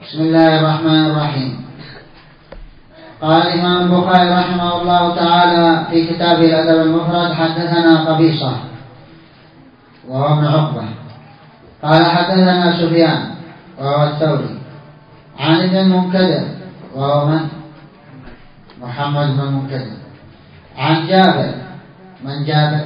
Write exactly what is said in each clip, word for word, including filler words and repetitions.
بسم الله الرحمن الرحيم. قال الإمام البخاري رحمه الله تعالى في كتابه الأدب المفرد: حدثنا قبيصة وهو ابن عقبة قال حدثنا سفيان وهو الثوري عن ابن المنكدر وهو من؟ محمد بن المنكدر عن جابر من جابر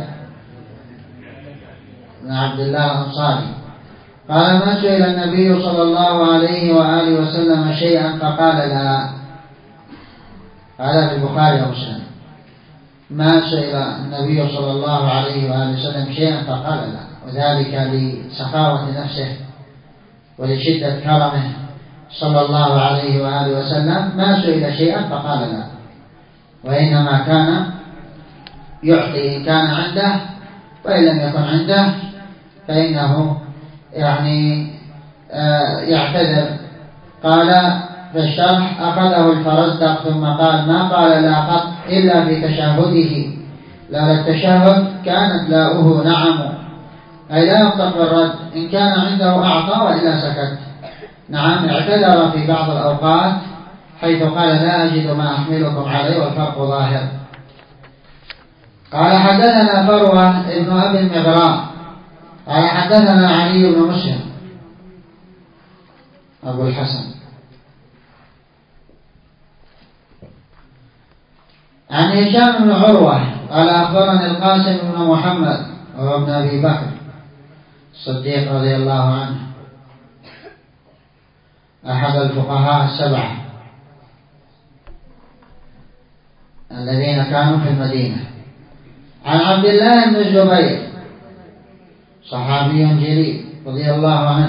بن عبد الله الأنصاري قال: ما سئل النبي صلى الله عليه وآله وسلم شيئا فقال لا. هذا في البخاري ومسلم. ما سئل النبي صلى الله عليه وآله وسلم شيئا فقال لا، وذلك لسخاوة نفسه ولشدة كرمه صلى الله عليه وآله وسلم. ما سئل شيئا فقال لا، وإنما كان يعطي إن كان عنده، وإن لم يكن عنده فإنه يعني يعتذر. قال في الشرح: أخذه الفرزدق ثم قال: ما قال لا قط إلا في تشهده، لولا التشهد كانت لاؤه نعم، أي لا ينطق بالرد، إن كان عنده أعطى وإلا سكت. نعم، اعتذر في بعض الأوقات حيث قال: لا أجد ما أحملكم عليه، والفرق ظاهر. قال: حدثنا فروة ابن أبي المغراء قال حدثنا علي بن مسلم أبو الحسن عن هشام بن عروة قال: أخبرني القاسم بن محمد وهو ابن أبي بكر الصديق رضي الله عنه، أحد الفقهاء السبعة الذين كانوا في المدينة، عن عبد الله بن الزبير صحابي جليل رضي الله عنه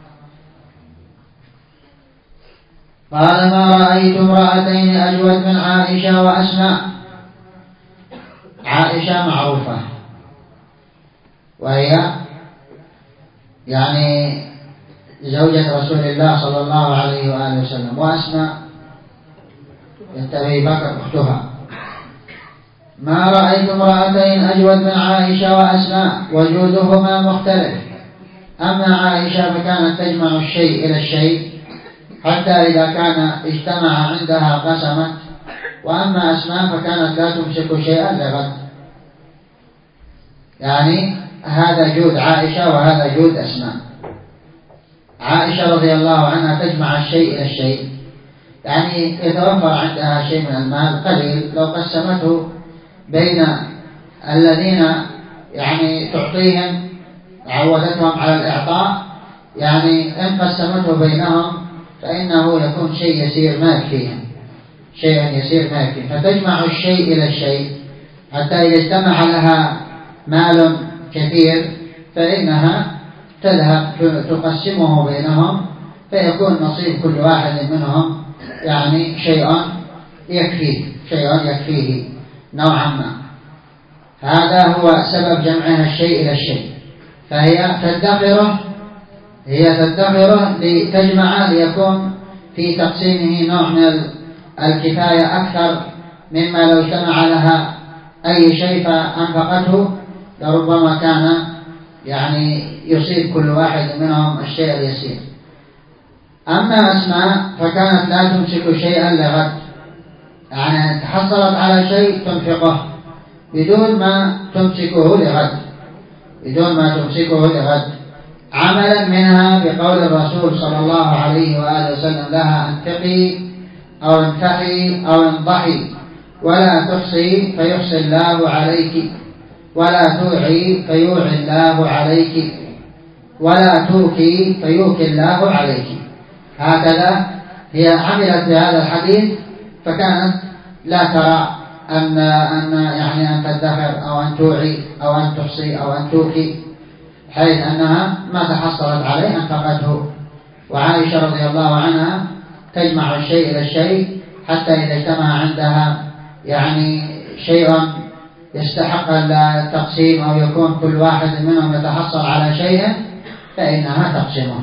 قال: ما رأيت امرأتين أجود من عائشة وأسماء. عائشة معروفة، وهي يعني زوجة رسول الله صلى الله عليه وآله وسلم، وأسماء بنت أبي بكر أختها. ما رأيت امرأتين أجود من عائشة وأسماء، وجودهما مختلف. أما عائشة فكانت تجمع الشيء إلى الشيء حتى إذا كان اجتمع عندها قسمت، وأما أسماء فكانت لا تمسك شيئا لغد. يعني هذا جود عائشة وهذا جود أسماء. عائشة رضي الله عنها تجمع الشيء إلى الشيء، يعني يتوفر عندها شيء من المال قليل، لو قسمته بين الذين يعني تعطيهم عودتهم على الإعطاء، يعني إن قسمته بينهم فإنه يكون شيء يسير ما يكفيهم، شيء يسير ما يكفيهم، فتجمع الشيء إلى الشيء حتى إذا اجتمع لها مال كثير فإنها تذهب تقسمه بينهم، فيكون نصيب كل واحد منهم يعني شيء يكفيه، شيء يكفيه نوعا ما. هذا هو سبب جمعها الشيء إلى الشيء، فهي تدخره هي تدخره لتجمع ليكون في تقسيمه نوع من الكفاية أكثر مما لو اجتمع لها أي شيء فأنفقته، لربما كان يعني يصيب كل واحد منهم الشيء اليسير. أما أسماء فكانت لا تمسك شيئا لغد، يعني تحصلت على شيء تنفقه بدون ما تمسكه لغد، بدون ما تمسكه لغد، عملا منها بقول الرسول صلى الله عليه وآله وسلم لها: انفقي أو انفحي أو انضحي، ولا تحصي فيحصي الله عليك، ولا توعي فيوعي الله عليك، ولا توكي فيوكي الله عليك. هكذا هي عملت بهذا الحديث، فكانت لا ترى أن أن يعني أن تدخر أو أن توعي أو أن تحصي أو أن توكي، حيث أنها ما تحصلت عليه أنفقته. وعائشة رضي الله عنها تجمع الشيء إلى الشيء حتى إذا اجتمع عندها يعني شيء يستحق التقسيم أو يكون كل واحد منهم يتحصل على شيء فإنها تقسمه.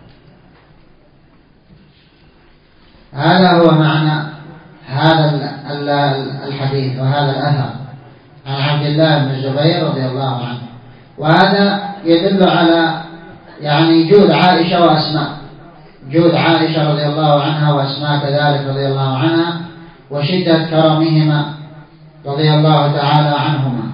هذا هو معنى هذا الحديث وهذا الأثر عن عبد الله بن الزبير رضي الله عنه. وهذا يدل على يعني جود عائشة وأسماء، جود عائشة رضي الله عنها وأسماء كذلك رضي الله عنها وشدة كرمهما رضي الله تعالى عنهما.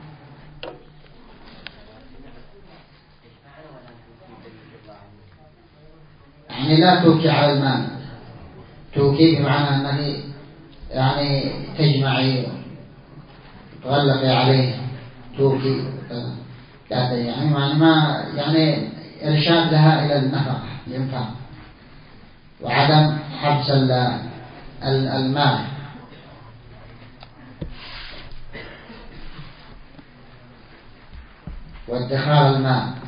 يعني لا توكي على المال، توكي بمعنى أنه يعني تجمعي تغلقي عليه، توكي يعني ما يعني إرشاد لها إلى النفقة الإنفاق وعدم حبس المال. وادخار المال.